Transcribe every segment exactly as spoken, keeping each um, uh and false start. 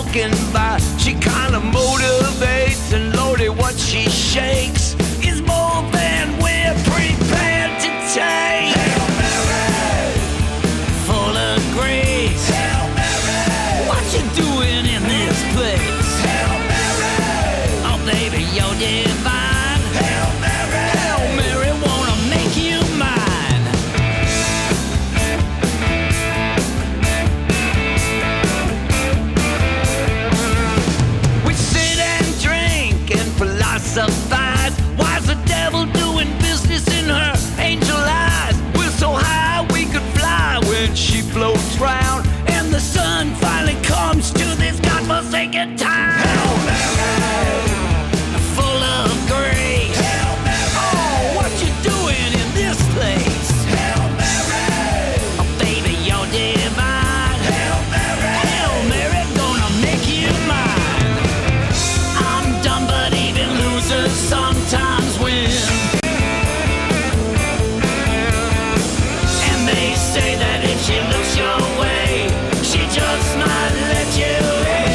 walking by. She kinda motivates, and Lordy, what she shakes is more than we're prepared to take. Hail Mary, full of grace. Hail Mary, what you doing in this place? Hail Mary, oh baby, you're divine. Hail Mary, Hail Mary, wanna make you mine. We sit and drink and philosophize. Why's the devil doing business in her angel eyes? We're so high we could fly when she floats round, and the sun finally comes to this godforsaken town. Hail Mary, full of grace. Hail Mary, oh, what you doing in this place? Hail Mary, oh baby, you're divine. Hail Mary, Hail Mary, gonna make you mine. I'm dumb, but even losers sometimes win. And they say that if she looks your way, she just might let you in.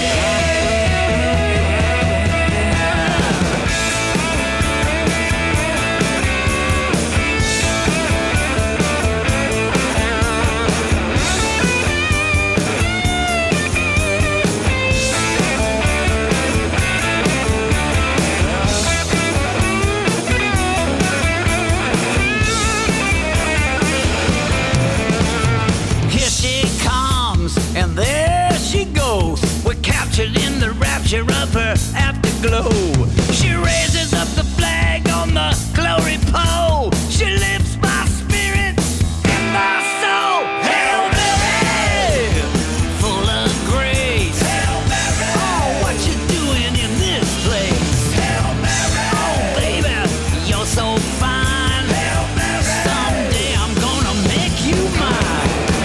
Here she comes, and there she goes. We're captured in the rapture of her afterglow. She raises up the flag on the glory pole. She lifts my spirit and my soul. Hail Mary, full of grace. Hail Mary, oh, what you doing in this place? Hail Mary, oh baby, you're so fine. Hail Mary, someday I'm gonna make you mine.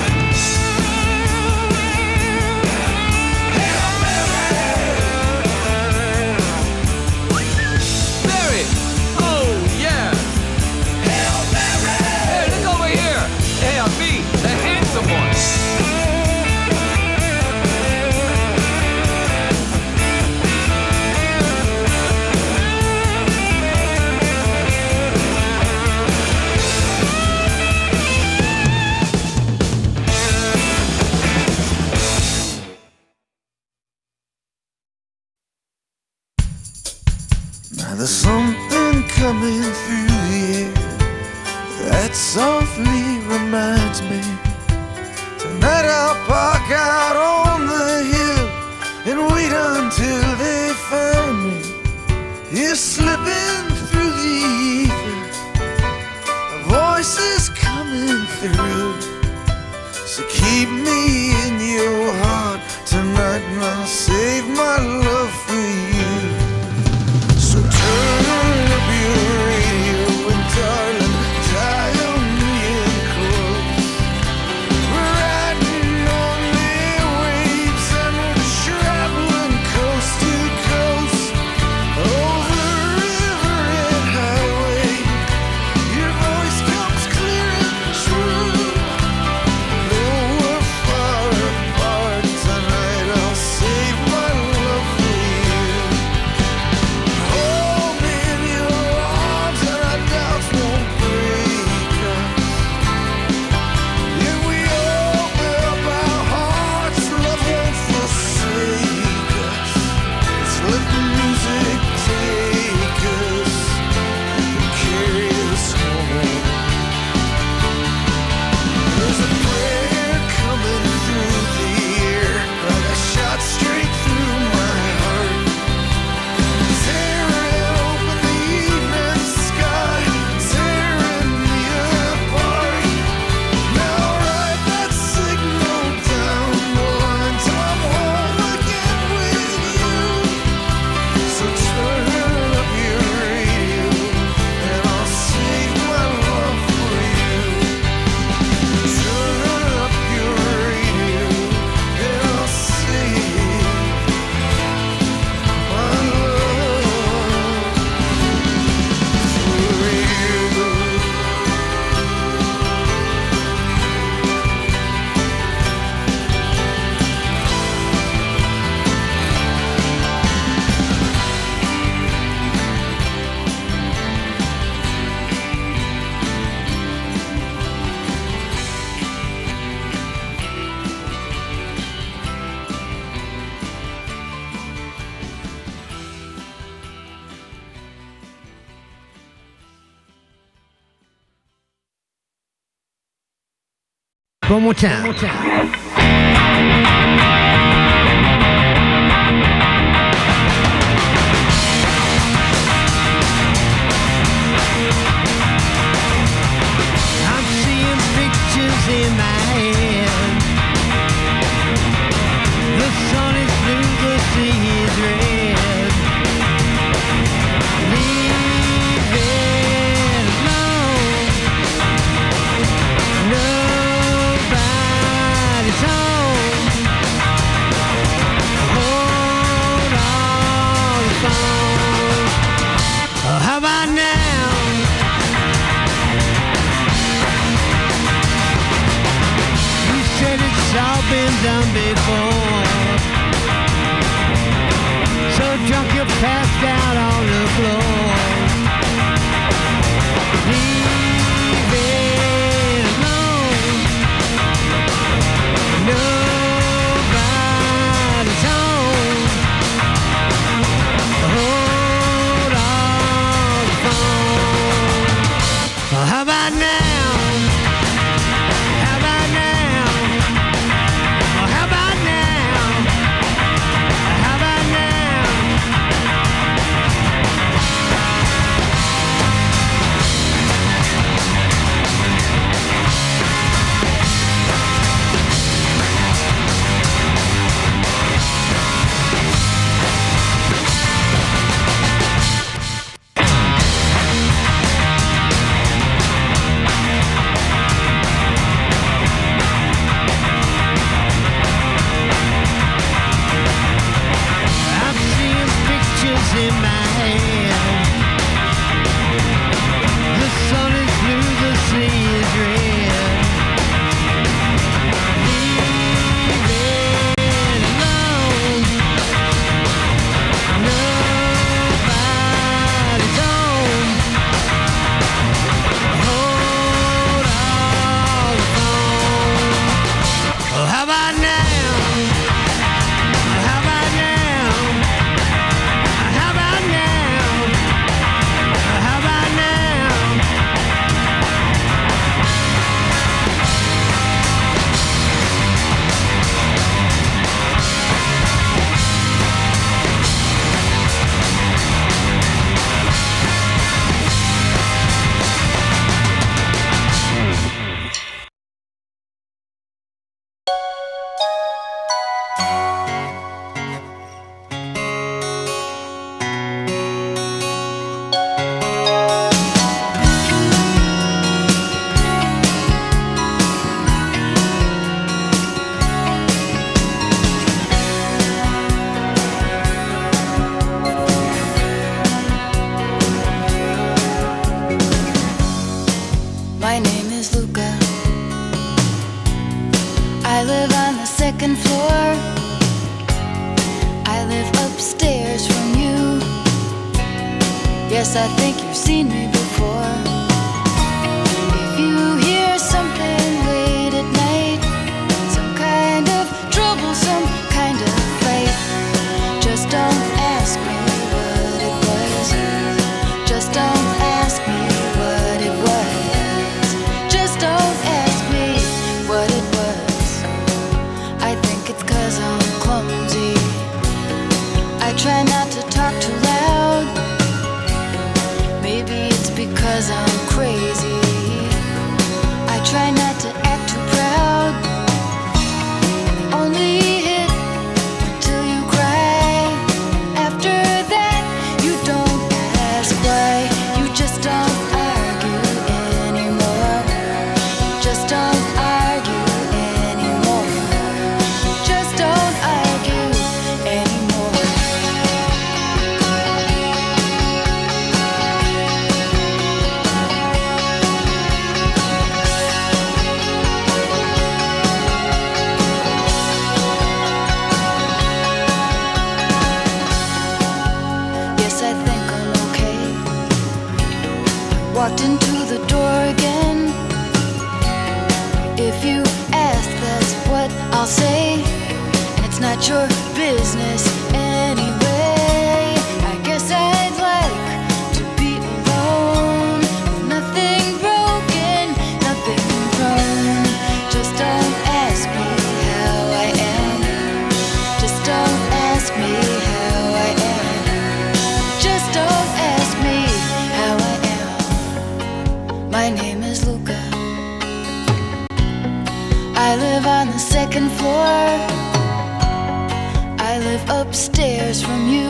Mary, oh yeah. Hail Mary. Hey, look over here. Hey, I'm me, the handsome one. Now there's something coming through the air that softly reminds me. Tonight I'll park out on the hill and wait until they find me. You're slipping through the ether, a voice is coming through. So keep me in your heart tonight, and I'll save my love for you. So turn up your radio and darling, dial me in close. We're riding on the waves and we're traveling coast to coast, over river and highway. Your voice comes clear and true. Though we're far apart tonight, I'll save my love One more time. One more time. In my head, the sun is blue, the sea is red. Leave it alone. Nobody's home. Hold on the phone. Oh, how about now? It's all been done before. So drunk you passed out on the floor. Leave it alone. Nobody's home. Hold on the phone. Well, how about now? In my hand, the sun is blue, the sea is red. Leave it alone. Nobody's home. Hold on the phone. Oh, how about now? Yes, I think you've seen me before. If you hear something late at night, some kind of trouble, some kind of fight, just don't ask me what it was. Just don't ask me what it was. Just don't ask me what it was. I think it's 'cause I'm clumsy. I try not to talk too loud. Maybe it's because I'm crazy. I try not to act too proud. Only hit until you cry. After that, you don't ask why. You just don't argue anymore. Just don't argue anymore. Just don't argue anymore. Walked into the door again. If you ask, that's what I'll say. And it's not your business anyway. I guess I'd like to be alone, with nothing broken, nothing wrong. Just don't live upstairs from you.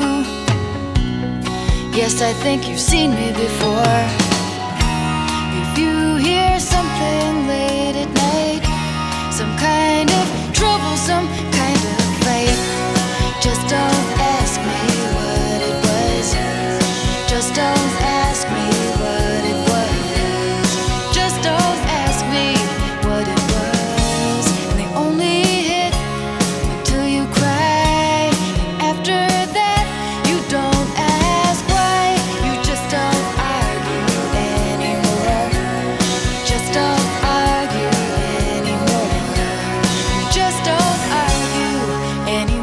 Yes, I think you've seen me before. If you hear something late at night, some kind of trouble, some kind of fight, just don't ask me what it was. Just don't ask me what it was. Just don't ask me what it was. And they only hit until you cry. And after that, you don't ask why. You just don't argue anymore. Just don't argue anymore. You just don't argue anymore.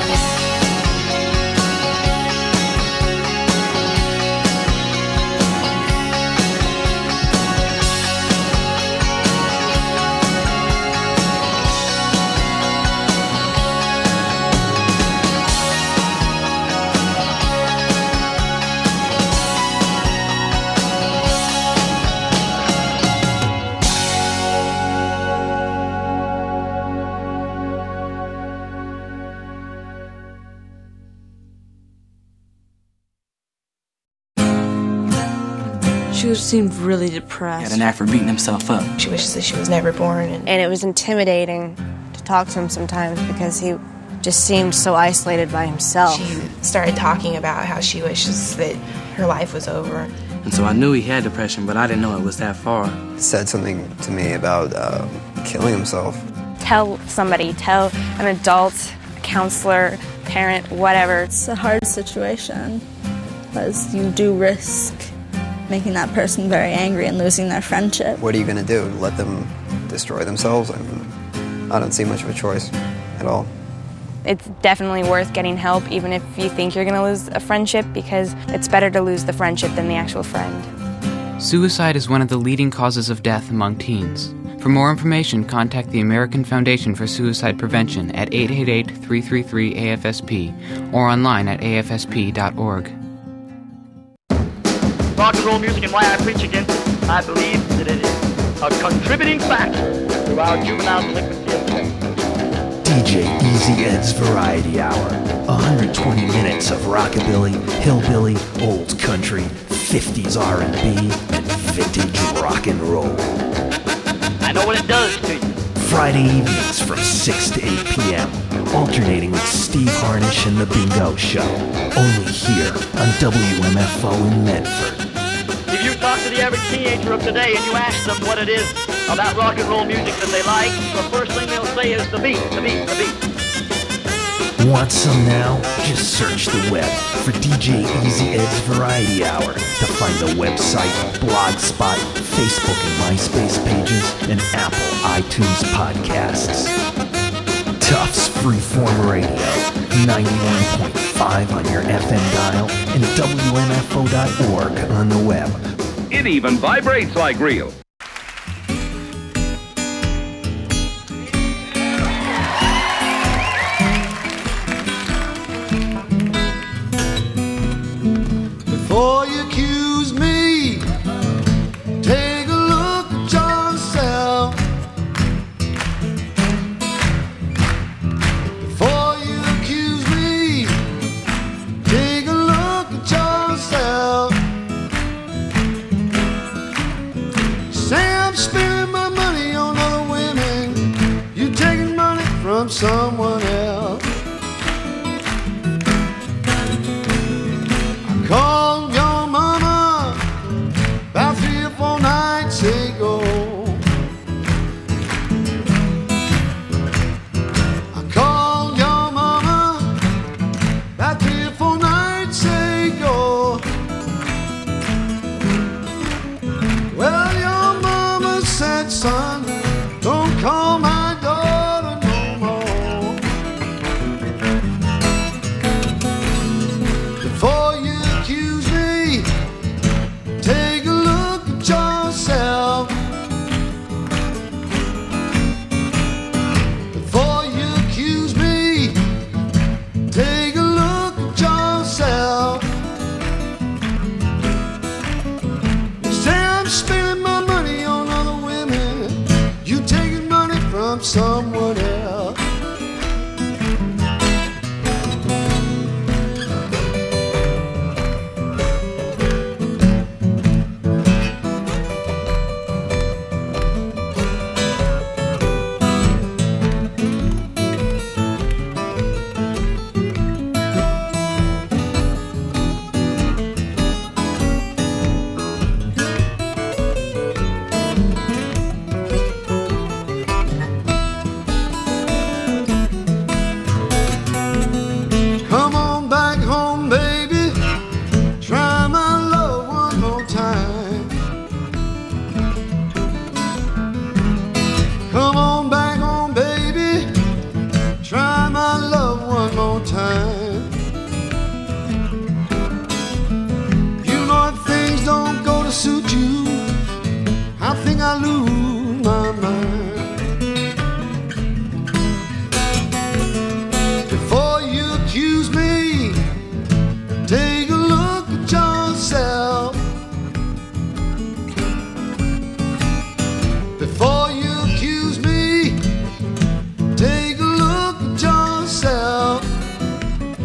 She seemed really He depressed. had an knack for beating himself up. She wishes that she was never born. And And it was intimidating to talk to him sometimes because he just seemed so isolated by himself. she started talking about how she wishes that her life was over. And so I knew he had depression, but I didn't know it was that far. Said something to me about uh, killing himself. Tell somebody, tell an adult, a counselor, parent, whatever. It's a hard situation because you do risk making that person very angry and losing their friendship. What are you going to do? Let them destroy themselves? I mean, I don't see much of a choice at all. It's definitely worth getting help, even if you think you're going to lose a friendship, because it's better to lose the friendship than the actual friend. Suicide is one of the leading causes of death among teens. For more information, contact the American Foundation for Suicide Prevention at eight eight eight, three three three, A F S P or online at A F S P dot org. Rock and roll music and why I preach against it, I believe that it is a contributing factor to our juvenile delinquency of death. D J Easy Ed's Variety Hour. one hundred twenty minutes of rockabilly, hillbilly, old country, fifties R and B, and vintage rock and roll. I know what it does to you. Friday evenings from six to eight p.m. Alternating with Steve Harnish and The Bingo Show. Only here on W M F O in Medford. If you talk to the average teenager of today and you ask them what it is about rock and roll music that they like, the first thing they'll say is the beat, the beat, the beat. Want some now? Just search the web for D J Easy Ed's Variety Hour to find the website, Blogspot, Facebook and MySpace pages, and Apple iTunes podcasts. Tufts Freeform Radio, ninety-one point five on your F M dial, and W M F O dot org on the web. It even vibrates like real. Before you accuse me, take a look at yourself. Before you accuse me, take a look at yourself. mind. You know if things don't go to suit you, I think I lose my mind. Before you accuse me, take a look at yourself. Before you accuse me, take a look at yourself.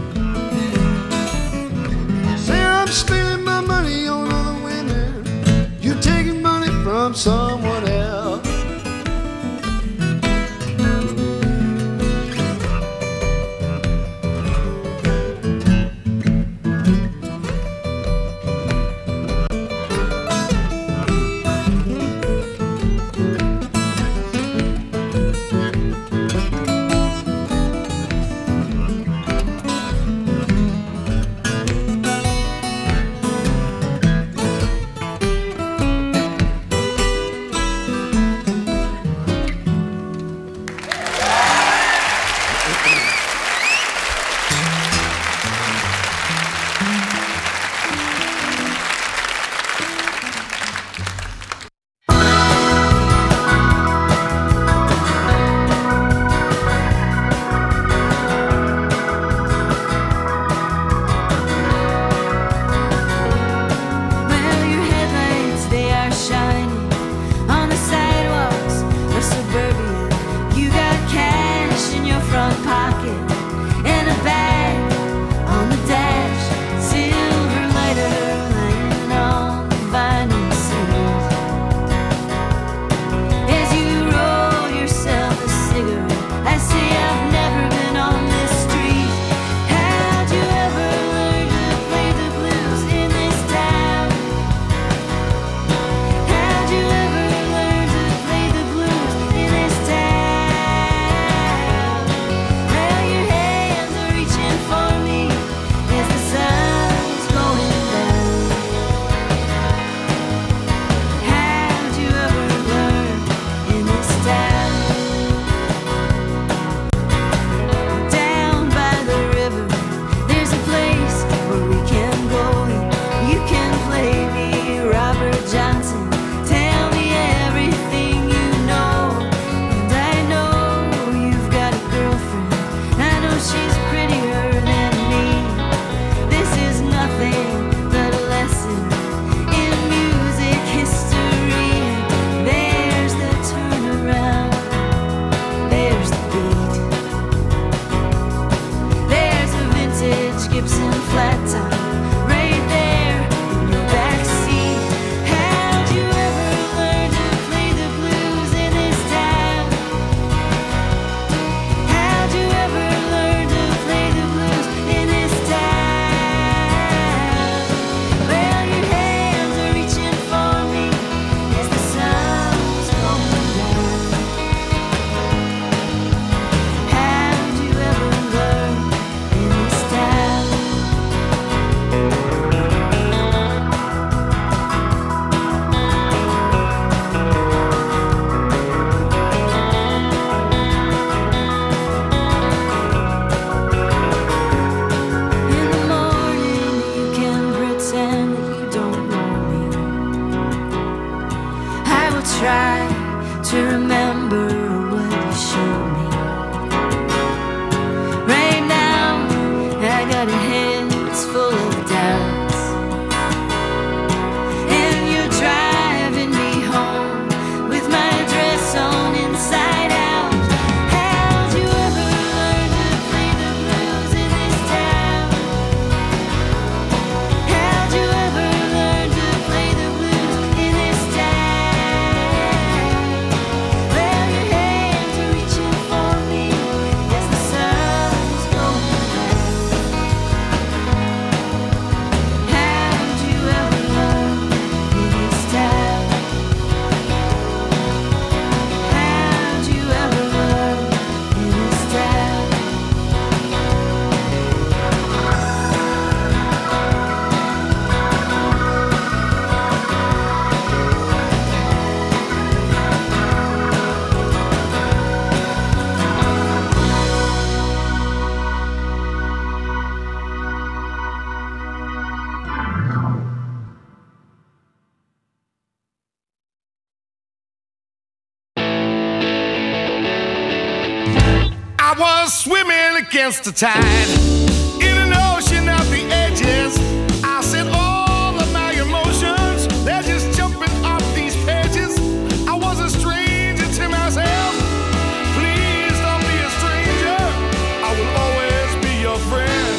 against the tide. In an ocean of the edges, I said all of my emotions, they're just jumping off these pages. I was a stranger to myself. Please don't be a stranger. I will always be your friend.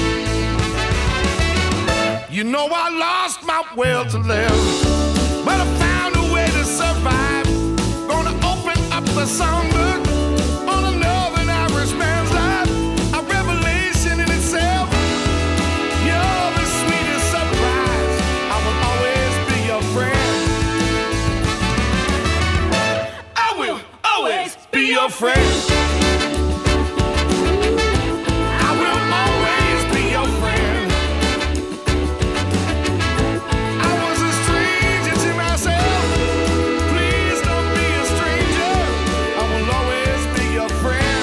You know I lost my will to live, but I found a way to survive. Gonna open up the songbook on a Northern Irishman's life. A revelation in itself. You're the sweetest surprise. I will always be your friend. I will always be your friend. I will always be your friend. I was a stranger to myself. Please don't be a stranger. I will always be your friend.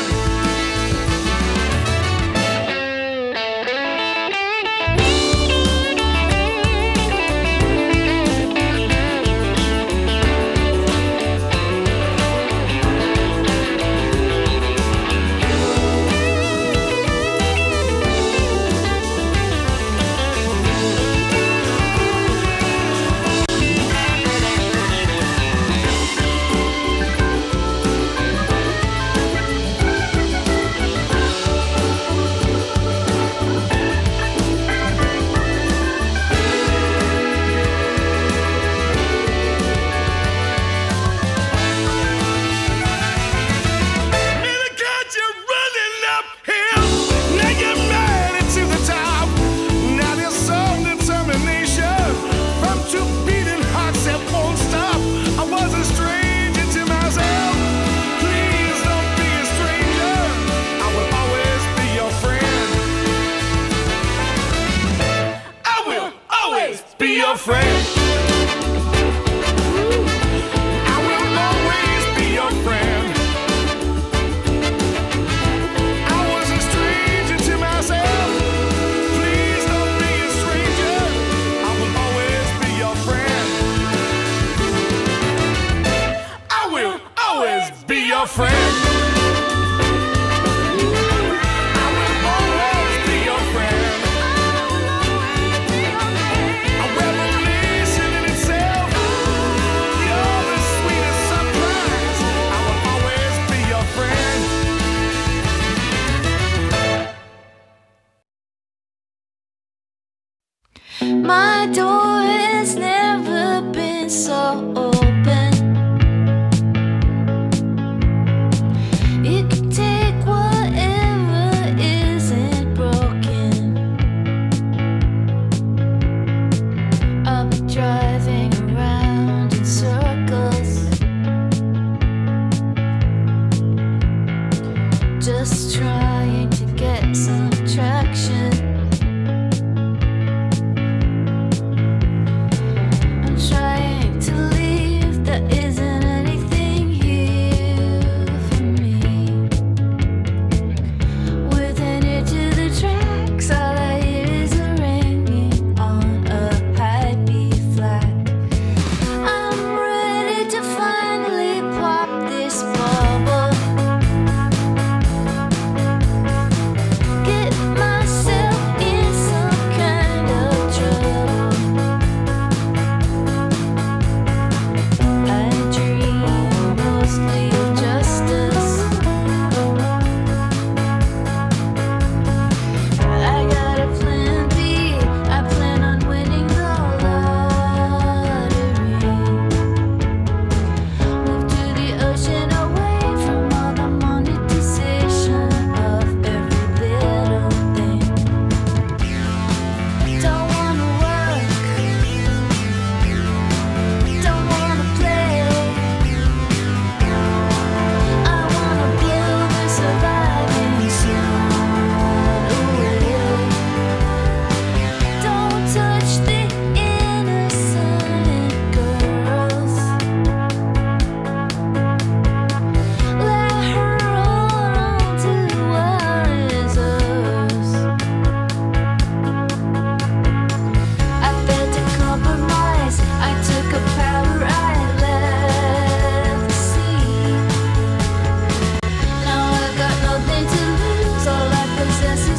Friend. I will always be your friend. I was a stranger to myself. Please don't be a stranger. I will always be your friend. I will always be your friend. My door has never been so open. You can take whatever isn't broken. I'll be driving around in circles, just trying to get some traction.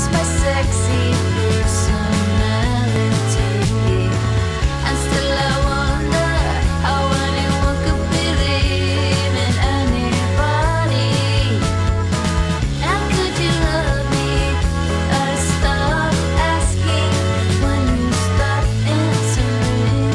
lost my sexy personality. And still I wonder how anyone could believe in anybody. How could you love me? I stopped asking when you stopped answering.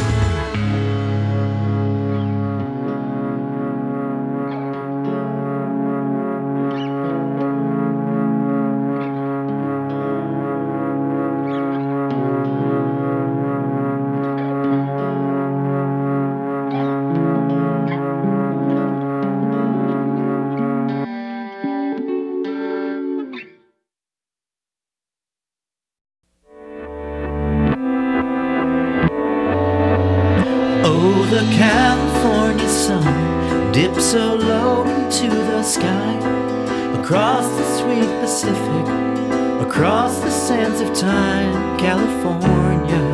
Oh, the California sun dips so low into the sky, across the sweet Pacific, across the sands of time, California.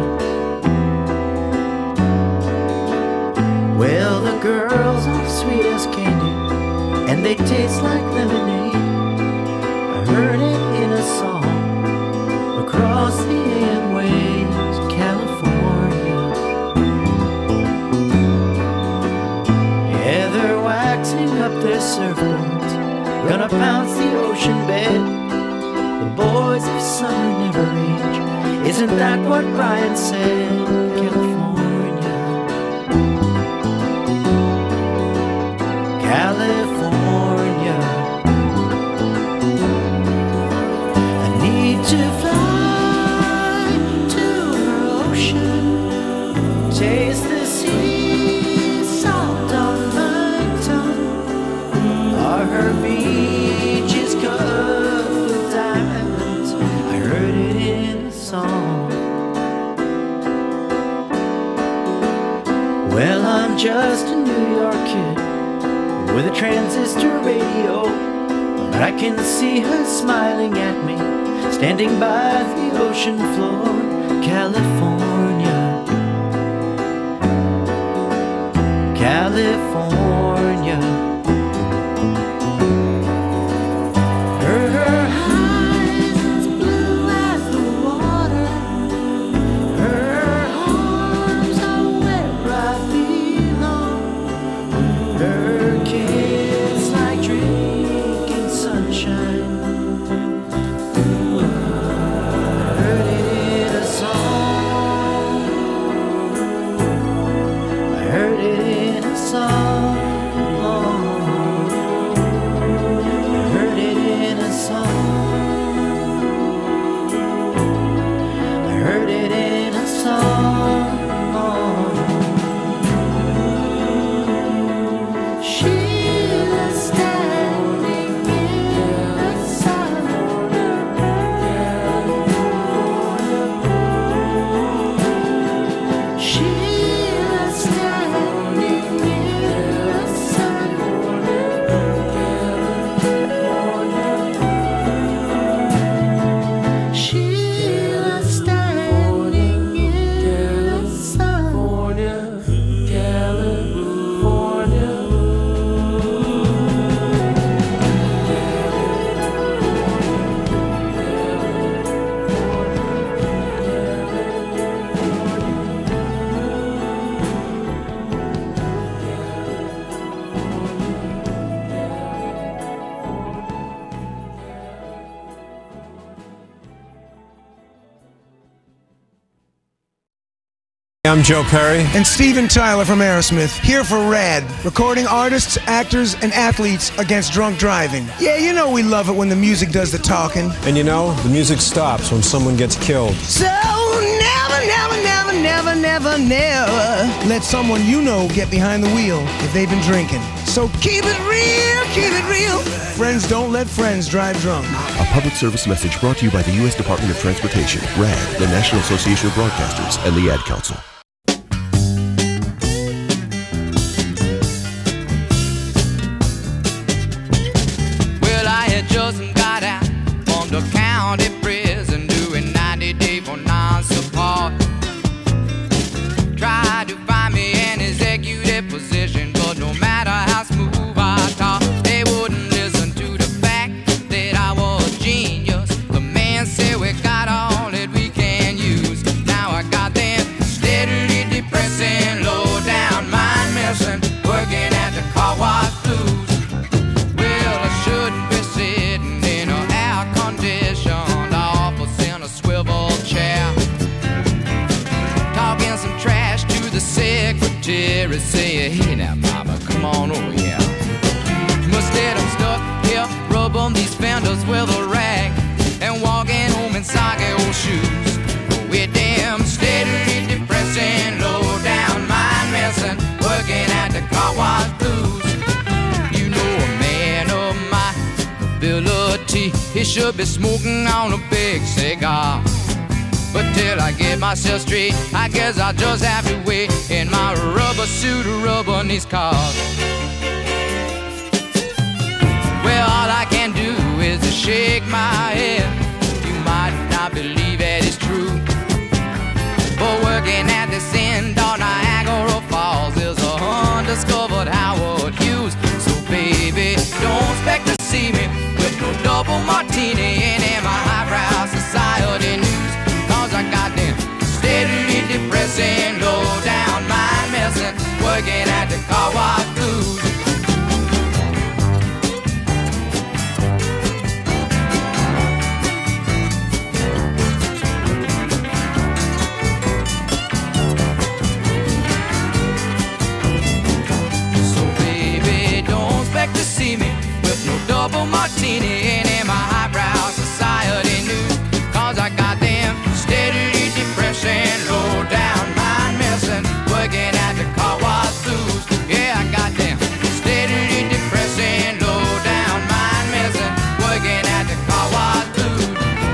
Well, the girls are sweet as candy, and they taste like lemonade. I heard it in a song across the airwaves, California. Yeah, they're waxing up their surfboards, gonna pounce the ocean bed. The boys of summer never age. Isn't that what Brian said? California, California. I need to fly to her ocean, taste the sea salt on my tongue. Are her beaches covered with diamonds? I heard it in a song. Well, I'm just a New York kid with a transistor radio, but I can see her smiling at me, standing by the ocean floor, California, California. Her eyes blue as the water, her arms are where I belong, her kiss like drinking sunshine. I heard it in a song. I heard it in a song. I heard it in a song. I heard it in a song. Sheila standing in the sun. Sheila standing in the sun. Sheila standing in the sun. I'm Joe Perry. And Steven Tyler from Aerosmith, here for RAD, recording artists, actors, and athletes against drunk driving. Yeah, you know we love it when the music does the talking. And you know, the music stops when someone gets killed. So never, never, never, never, never, never let someone you know get behind the wheel if they've been drinking. So keep it real, keep it real. Friends don't let friends drive drunk. A public service message brought to you by the U S Department of Transportation, RAD, the National Association of Broadcasters, and the Ad Council. Well, I had just got out from the county prison doing ninety day for non-support. Tried to find me an executive position, but no matter how smooth I talk, they wouldn't listen to the fact that I was a genius. The man said, Mary say, hey now mama, come on over here. Must get them stuck here, rub on these fenders with a rag, and walking home in soggy old shoes. We're damn steadily depressing, low down mind messing, working at the car wash blues. You know a man of my ability, he should be smoking on a big cigar. But till I get myself straight, I guess I'll just have to wait in my rubber suit of rubber on these cars. Well, all I can do is to shake my head. You might not believe it is true, but working at this end on Niagara Falls is a undiscovered Howard Hughes. So baby, don't expect to see me with no double martini and in my highbrow society news. Cause I got them steadily depressing, low down mind messing, working at the car wash blues. To see me with no double martini and in my highbrow society news. Cause I got them steadily depressing, low down mind messing, working at the car wash blues. Yeah, I got them steadily depressing, low down mind messing, working at the car wash blues.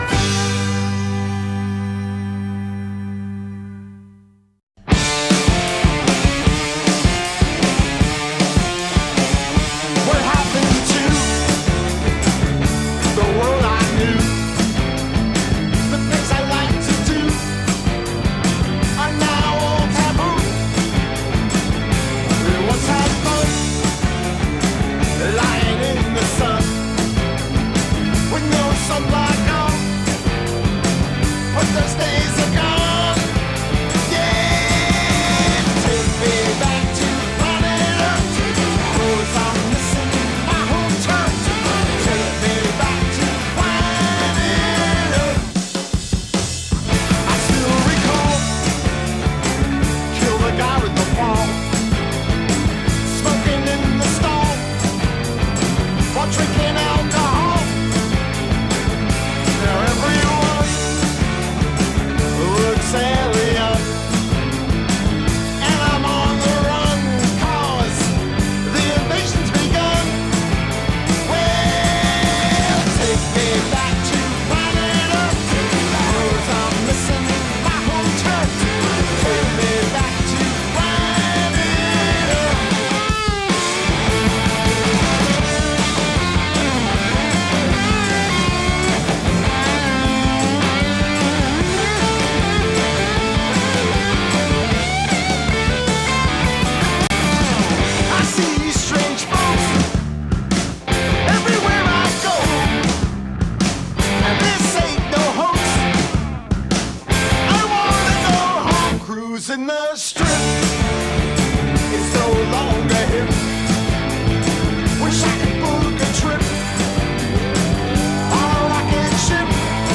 In the strip, it's no longer hip. Wish I could book a trip on a rocket ship.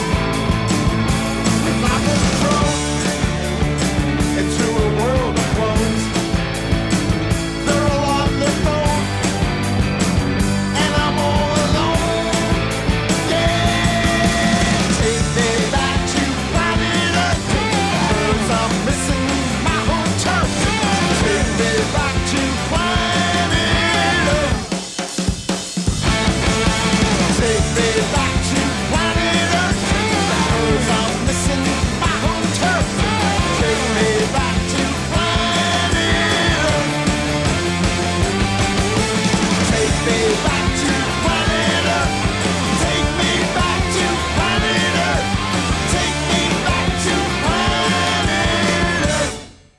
If I was thrown into a world of clones, they're all on their phone, and I'm all alone. Yeah, take me back to planet Earth, 'cause I'm missing my home turf. Take me back to planet Earth. Take me back to planet Earth, 'cause I'm missing my home turf. Take me back to planet Earth. Take me back to planet Earth. Take me back to planet Earth. Take me back to planet Earth.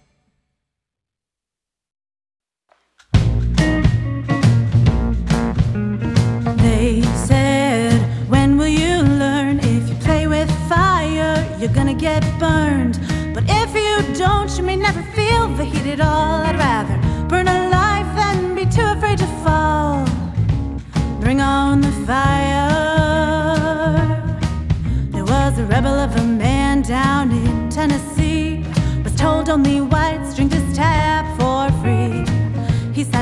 They said, when will you learn? If you play with fire, you're gonna get burned. But if you don't, you may never feel the heat at all. I'd rather burn alive than be too afraid to fall. Bring on the fire. There was a rebel of a man down in Tennessee, was told only whites drink this tap for free.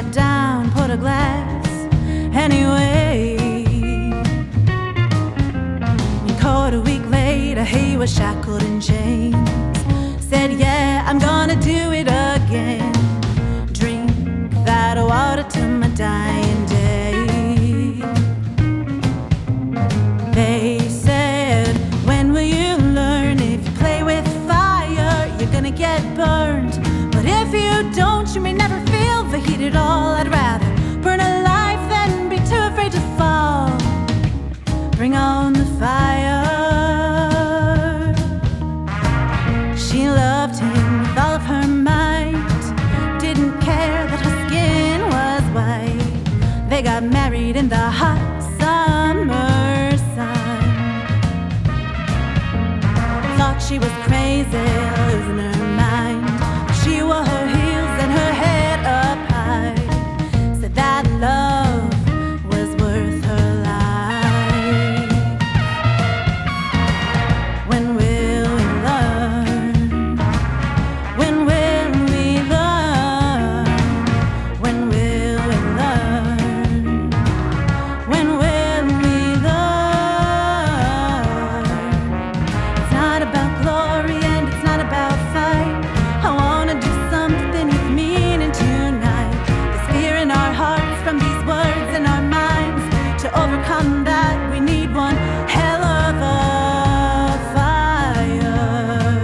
it down, put a glass anyway. And caught a week later, he was shackled in chains. Said, yeah, I'm gonna do it again. Drink that water till my dying day. They said, when will you learn? If you play with fire, you're gonna get burned. But if you don't, you may never feel the heat at all. I'd rather burn alive than be too afraid to fall. Bring on the fire. She loved him with all of her might. Didn't care that her skin was white. They got married in the hot summer sun. Thought she was crazy, losing her mind. She wore her heels and her head up high. Said that love was worth her life. When will we learn? When will we learn? When will we learn? When will we learn? It's not about glory and it's not about fight. I wanna do something with meaning tonight. There's fear in our hearts from these words in our minds. To overcome that, we need one hell of a fire.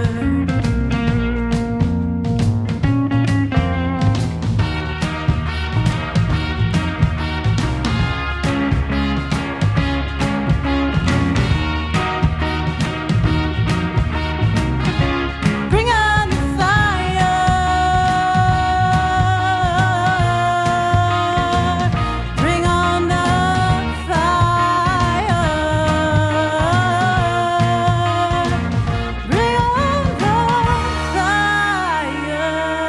Bring on the fire. Bring on the fire. Bring on the fire.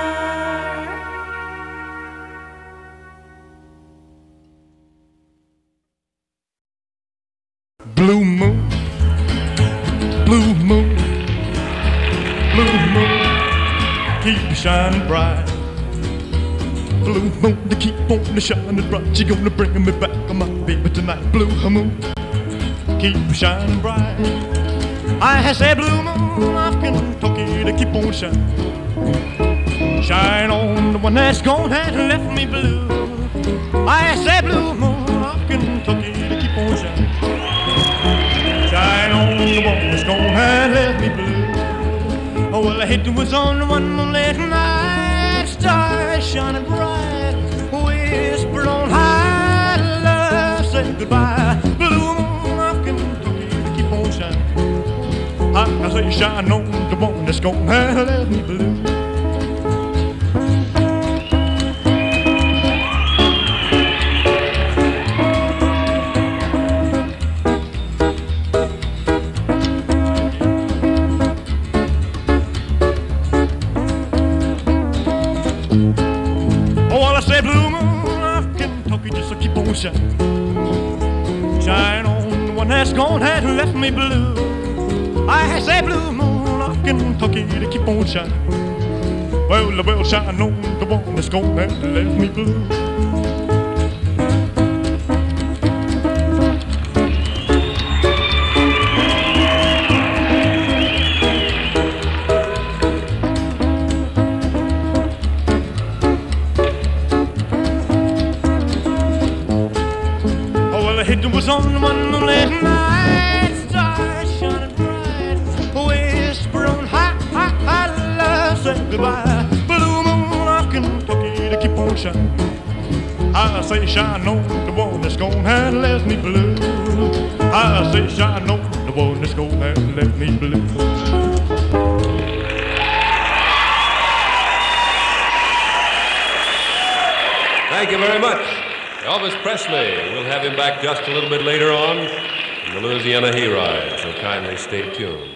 Blue moon, blue moon, blue moon, keep shining bright. Blue moon, to keep on shining bright. She gonna bring me back, my baby, tonight. Blue moon, keep shining bright. I said, blue moon of Kentucky, to keep on shining. Shine on the one that's gone and left me blue. I said, blue moon of Kentucky, to keep on shining. Shine on the one that's gone and left me blue. Oh, well, I hate it was on the one moonlit night. Stars shining bright, whisper on high, love, say goodbye. Blue moon of Kentucky, to keep on shining. I say, shine on the one that's gone and left me blue. Shine on the one that's gone and left me blue. I say, blue moon of Kentucky, to keep on shining. Well, well, shine on the one that's gone and left me blue. It was on one moonlit night, stars shining bright, whisper on high, high, high, love, say goodbye. Blue moon of Kentucky, to keep on shining. I say, shine on the one that's gone and left me blue. I say, shine on the one that's gone and left me blue. Thank you very much. Elvis Presley. We'll have him back just a little bit later on in the Louisiana Hayride, so kindly stay tuned.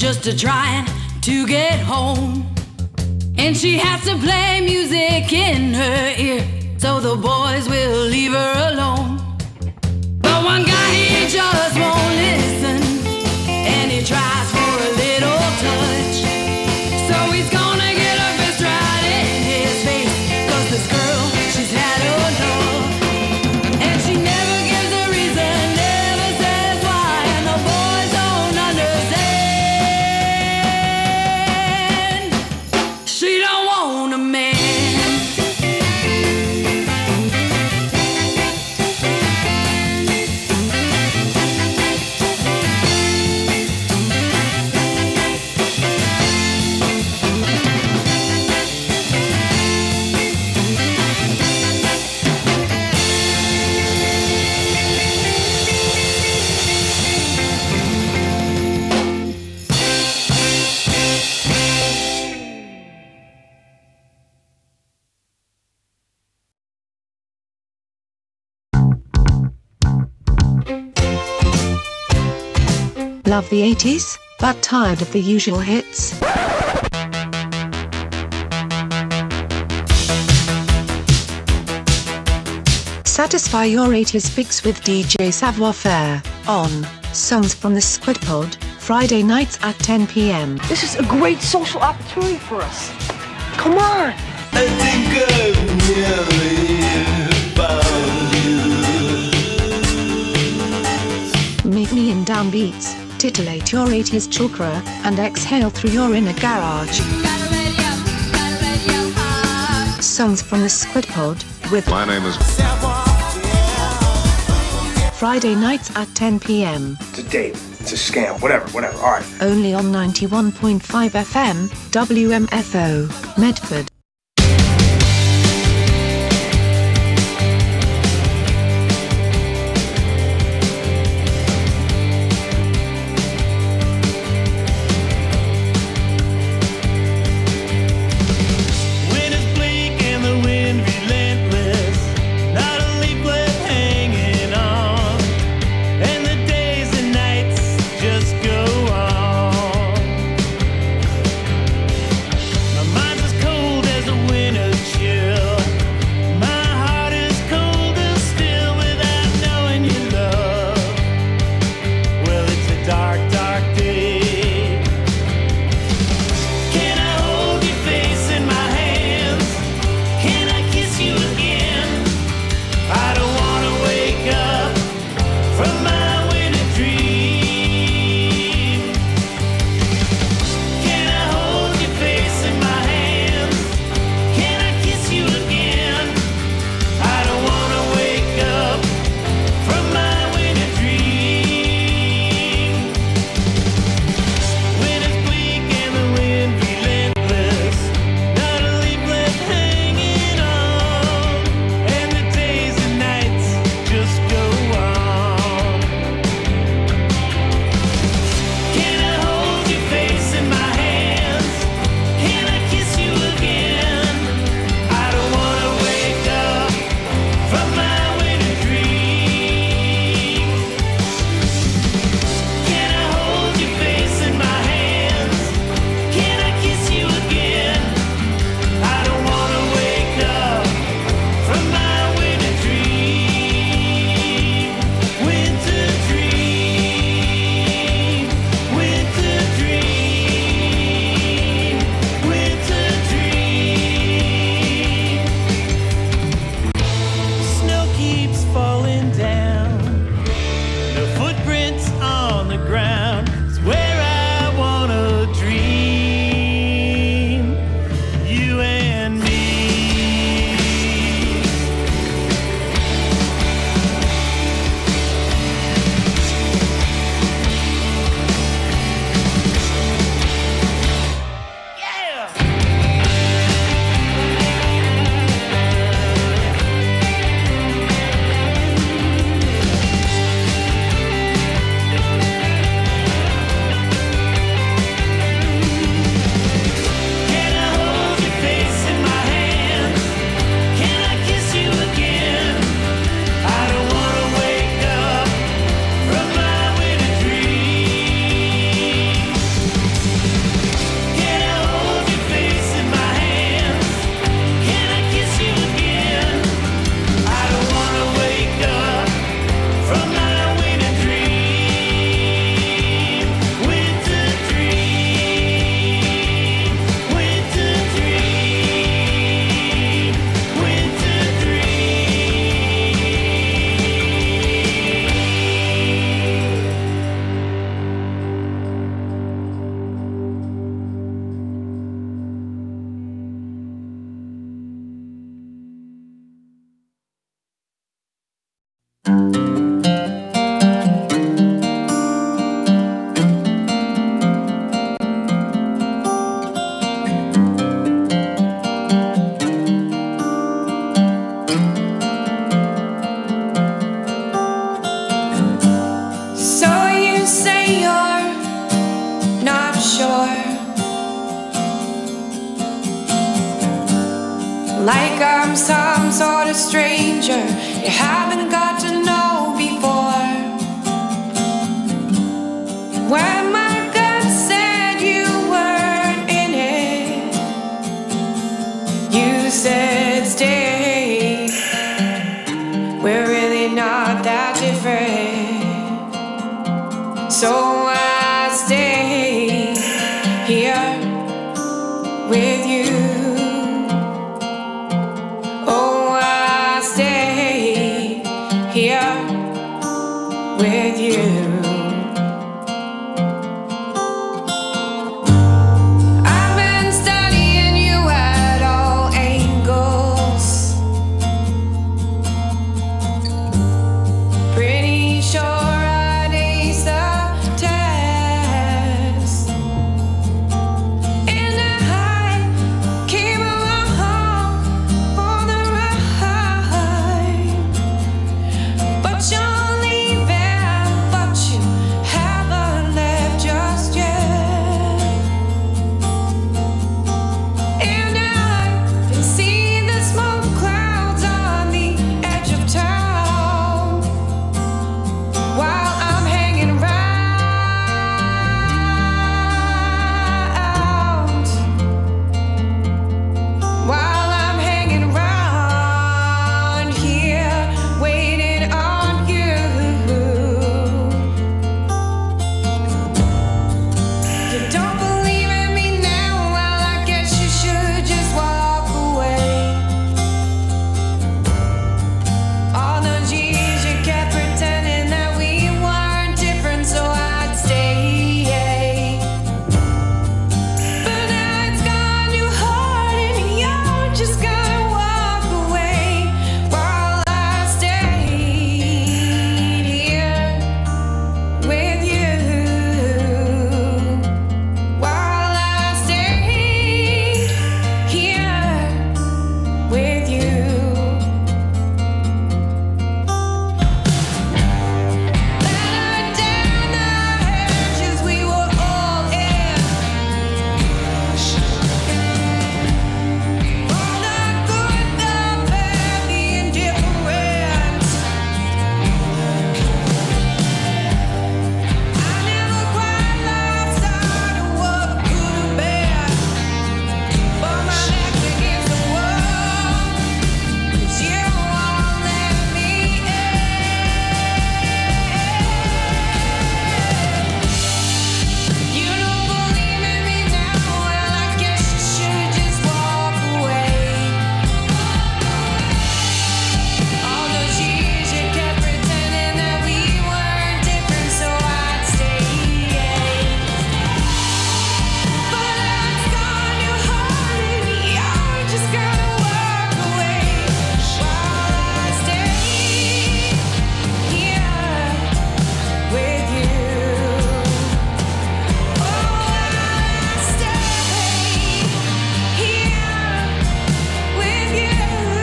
just a trying to get home. And she has to play music in her ear so the boys will leave her alone. But one guy, he just won't listen, and he tries for a little touch. So he's gonna get a fist right in his face, 'cause this girl, she's had enough. And she never gives a reason, never says why, and the boys don't understand. She don't want a man. Love the eighties, but tired of the usual hits? Satisfy your eighties fix with D J Savoir Faire on Songs from the Squid Pod, Friday nights at ten p m This is a great social opportunity for us. Come on! I think I've nearly found you. Meet me in downbeats, titillate your eighties chakra, and exhale through your inner garage. Songs from the Squid Pod, with My name is Friday nights at ten p m It's a date. It's a scam. Whatever, whatever. All right. Only on ninety-one point five F M, W M F O, Medford. you're not sure. Like I'm some sort of stranger you haven't got to know before. When my gut said you weren't in it, you said stay. We're really not that different, so I stay here with you. Oh, I stay here with you. I've been studying you at all angles. Pretty sure I'd ace the test. And I came along for the ride. But you're leaving, but you haven't left just yet. And I can see the smoke clouds on the edge of town while I'm hanging round. While I'm hanging round here, waiting on you. You don't believe in me now? Well, I guess you should just walk away. All those years you kept pretending that we weren't different, so I'd stay. But now it's gone, you hard and you're just gonna walk away while I stayed here with you. While I stayed here with you. Better down the hedges we were all in. All the good, the bad, the indifferent. I never quite lost sight of what could have been. But my back's against the wall, 'cause you won't let me in. You don't believe in me now? Well, I guess you should just walk away. All those years you kept pretending that we weren't different, so I'd stay. But now it's gone, you hard and you're just gonna walk away while I stay here with you. Oh, I stay here with you.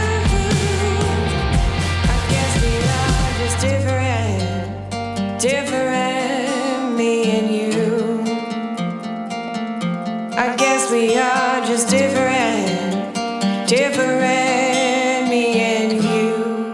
I guess we are just different, different, me and you. I guess we are just different, different, me and you.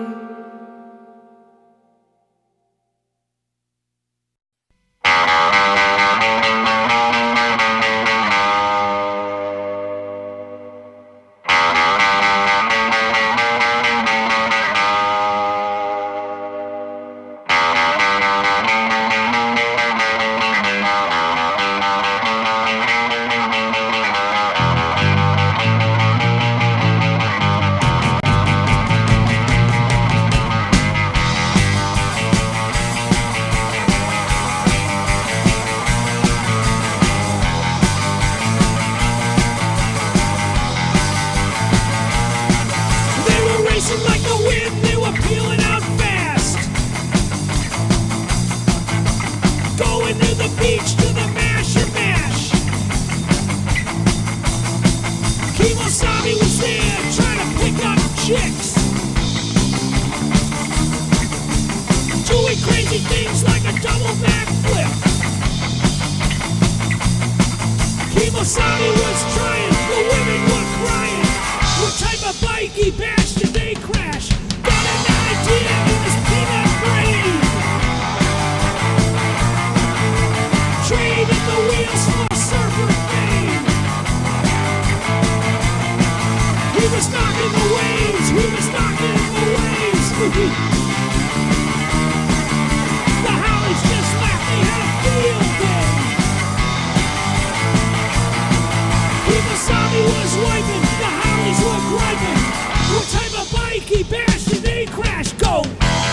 They were racing like the wind, they were peeling out fast. Going to the beach, to the masher mash. Kemosabe was there, trying to pick up chicks. Doing crazy things like a double backflip. Kemosabe was trying, the women were crying. What type of bikey bash did they crash? Got an idea in his peanut brain. Trading the wheels for surfer fame. He was knocking the waves, he was knocking the waves. The Hollies just laughed, they had a field day. Kemosabe was wiping, the Hollies were griping. What type of bikey bash did they crash? Go!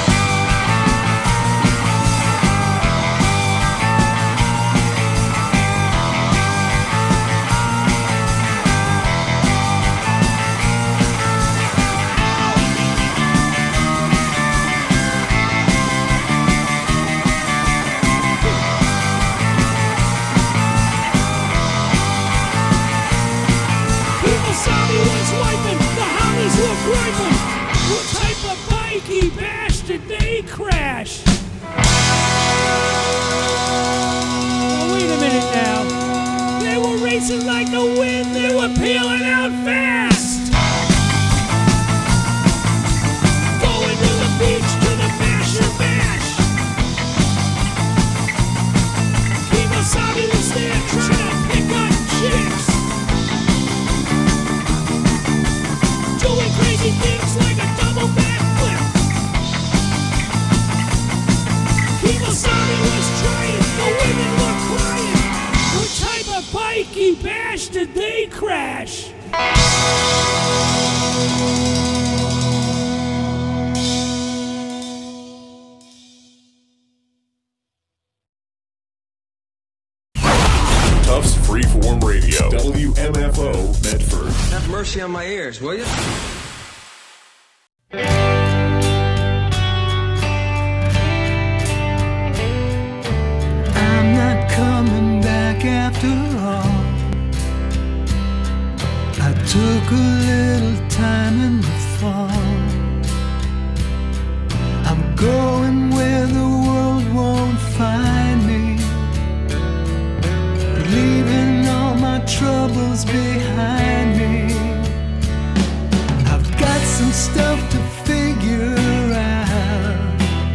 Kemosabe was wiping, the Hollies were griping. What type of bikey bash did they crash? Oh, wait a minute now. They were racing like the wind, they were peeling out fast. Going to the beach to the Basher Bash. Kemosabe was there trying to pick up chicks. Doing crazy things like a double backflip. Kemosabe was trying, the women were crying. What type of bikey bash did they crash? Tufts Freeform Radio, W M F O Medford. Have mercy on my ears, will you? I'm not coming back after all. I took a little time in the fall. I'm going where the world won't find me, leaving all my troubles behind me. I've got some stuff to figure out.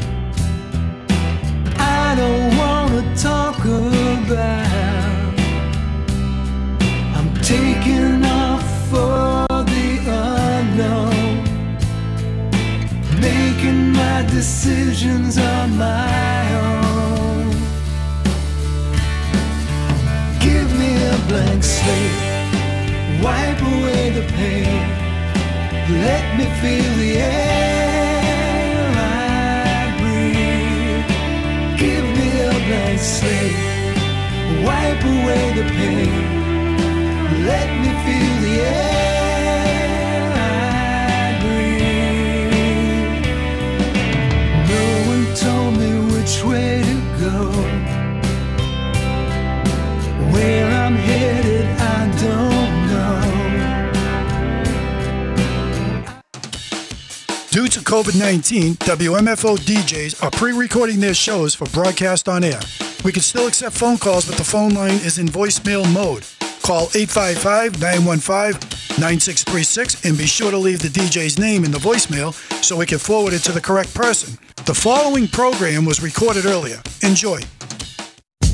I don't wanna talk about. I'm taking off for the unknown, making my decisions on my own. Give me a blank slate, wipe away the pain. Let me feel the air I breathe. Give me a blank slate, wipe away the pain. Let me feel the air I breathe. No one told me which way to go. Where I'm headed, I don't know. Due to COVID nineteen, W M F O D Js are pre-recording their shows for broadcast on air. We can still accept phone calls, but the phone line is in voicemail mode. Call eight five five, nine one five, nine six three six and be sure to leave the D J's name in the voicemail so we can forward it to the correct person. The following program was recorded earlier. Enjoy.